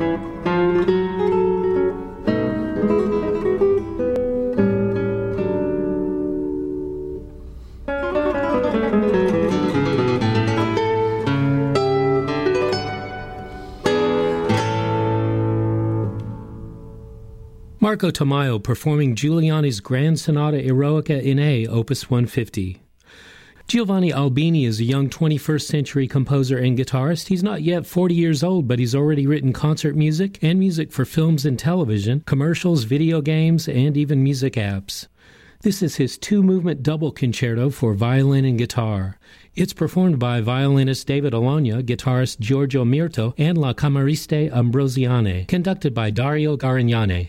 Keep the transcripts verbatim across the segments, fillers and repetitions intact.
Marco Tamayo performing Giuliani's Grand Sonata Eroica in A, Opus one fifty. Giovanni Albini is a young twenty-first century composer and guitarist. He's not yet forty years old, but he's already written concert music and music for films and television, commercials, video games, and even music apps. This is his two-movement double concerto for violin and guitar. It's performed by violinist David Alogna, guitarist Giorgio Mirto, and La Cameriste Ambrosiane, conducted by Dario Garignane.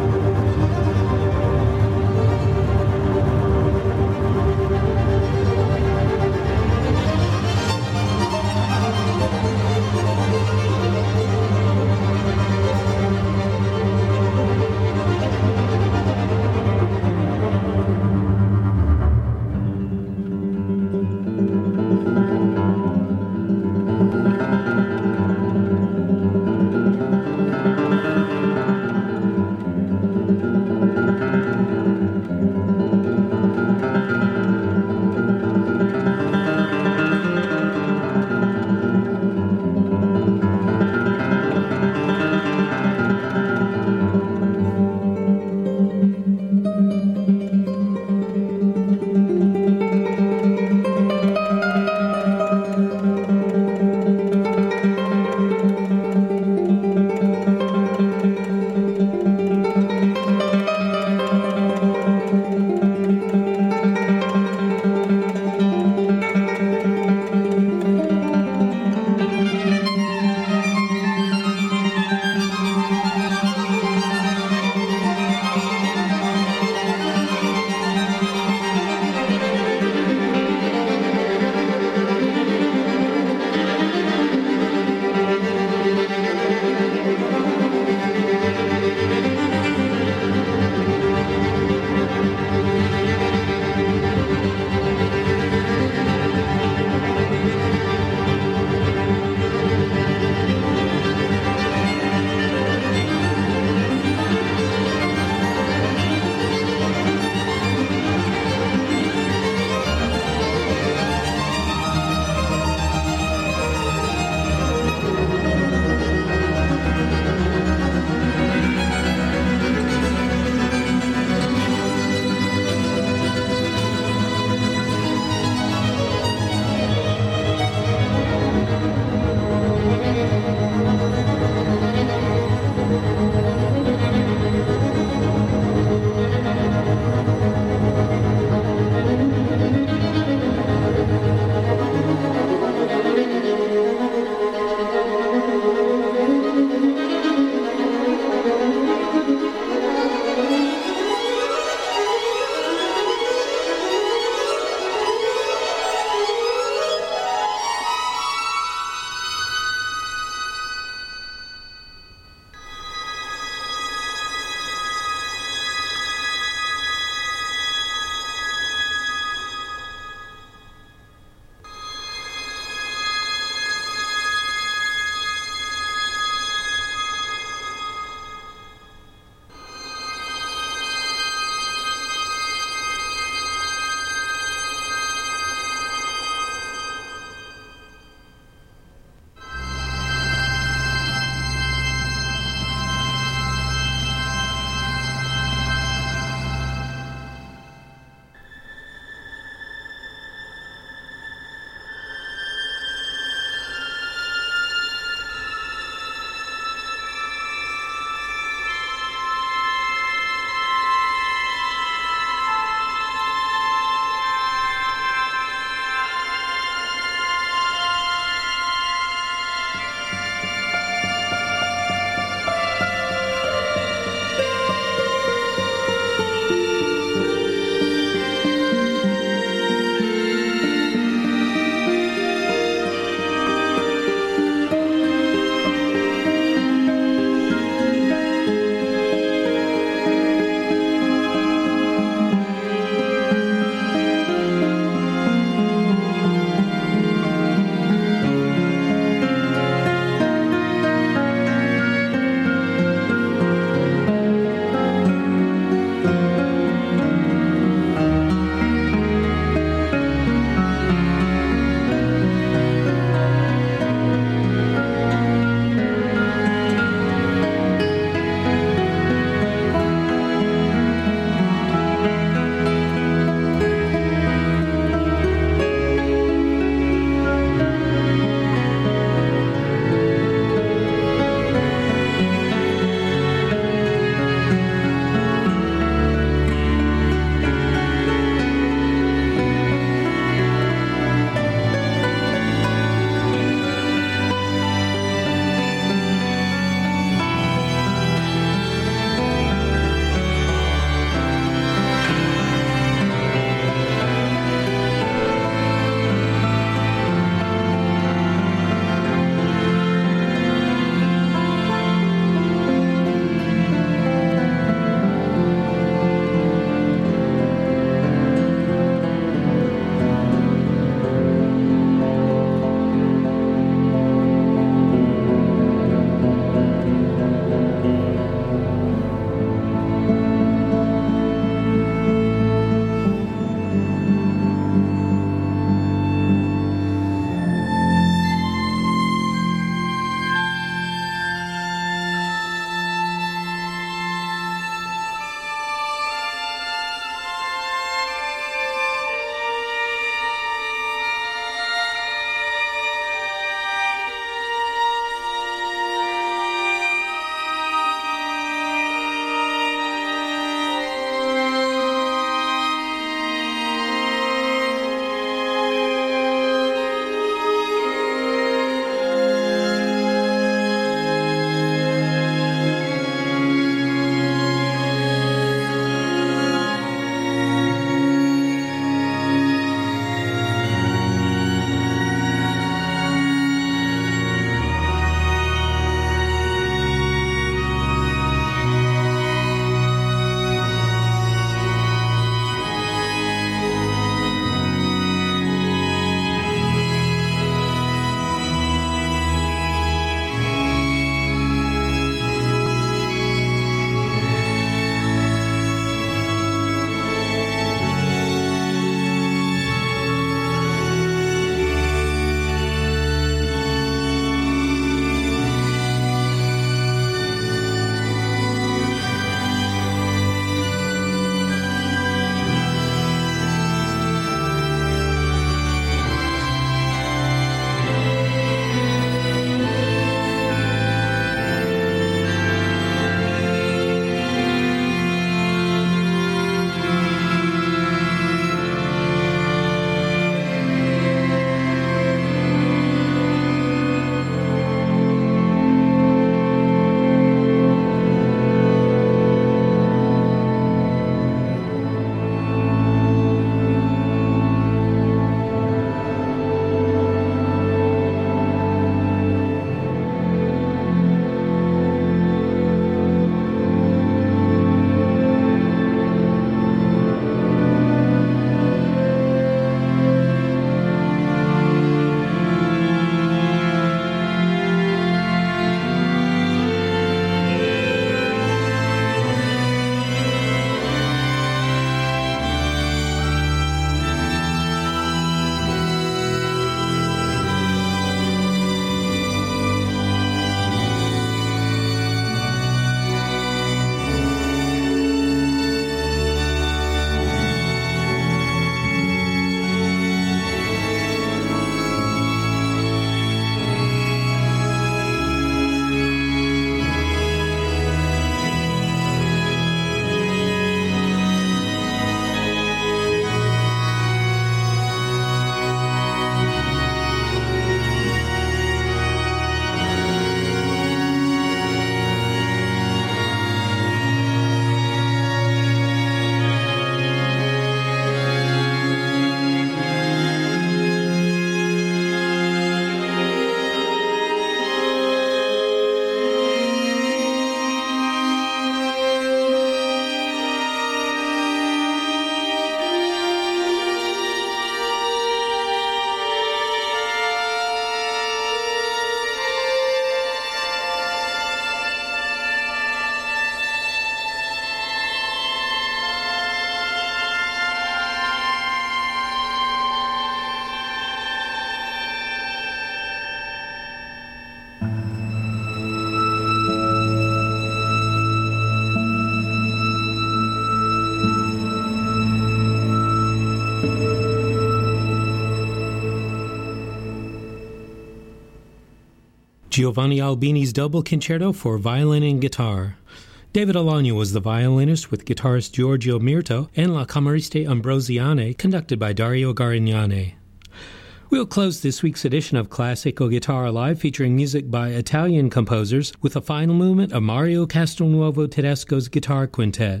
Giovanni Albini's Double Concerto for Violin and Guitar. David Alagna was the violinist with guitarist Giorgio Mirto and La Cameriste Ambrosiane, conducted by Dario Garignani. We'll close this week's edition of Classical Guitar Live featuring music by Italian composers with a final movement of Mario Castelnuovo Tedesco's Guitar Quintet.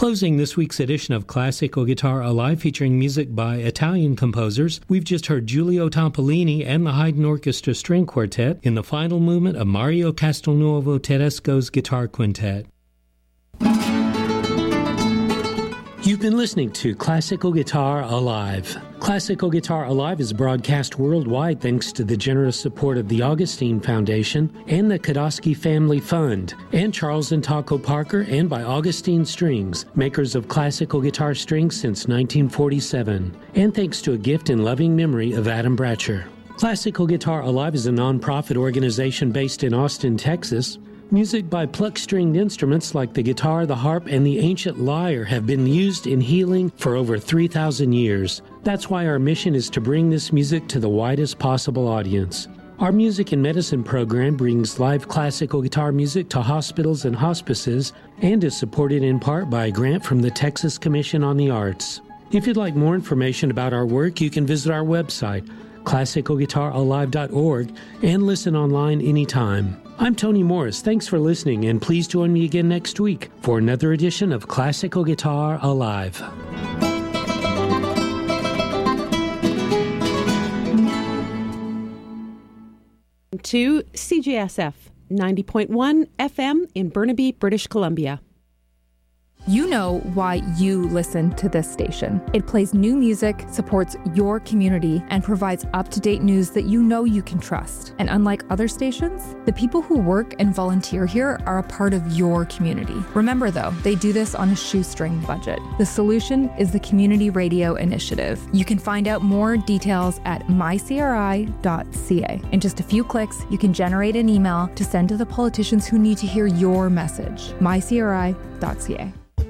Closing this week's edition of Classical Guitar Alive, featuring music by Italian composers, we've just heard Giulio Tampolini and the Haydn Orchestra String Quartet in the final movement of Mario Castelnuovo Tedesco's Guitar Quintet. You've been listening to Classical Guitar Alive. Classical Guitar Alive is broadcast worldwide thanks to the generous support of the Augustine Foundation and the Kodosky Family Fund, and Charles and Taco Parker, and by Augustine Strings, makers of classical guitar strings since nineteen forty-seven, and thanks to a gift in loving memory of Adam Bratcher. Classical Guitar Alive is a nonprofit organization based in Austin, Texas. Music by pluck-stringed instruments like the guitar, the harp, and the ancient lyre have been used in healing for over three thousand years. That's why our mission is to bring this music to the widest possible audience. Our Music and Medicine program brings live classical guitar music to hospitals and hospices and is supported in part by a grant from the Texas Commission on the Arts. If you'd like more information about our work, you can visit our website, classical guitar alive dot org, and listen online anytime. I'm Tony Morris. Thanks for listening, and please join me again next week for another edition of Classical Guitar Alive. To C J S F ninety point one F M in Burnaby, British Columbia. You know why you listen to this station. It plays new music, supports your community, and provides up-to-date news that you know you can trust. And unlike other stations, the people who work and volunteer here are a part of your community. Remember, though, they do this on a shoestring budget. The solution is the Community Radio Initiative. You can find out more details at my c r i dot c a. In just a few clicks, you can generate an email to send to the politicians who need to hear your message. my c r i dot c a.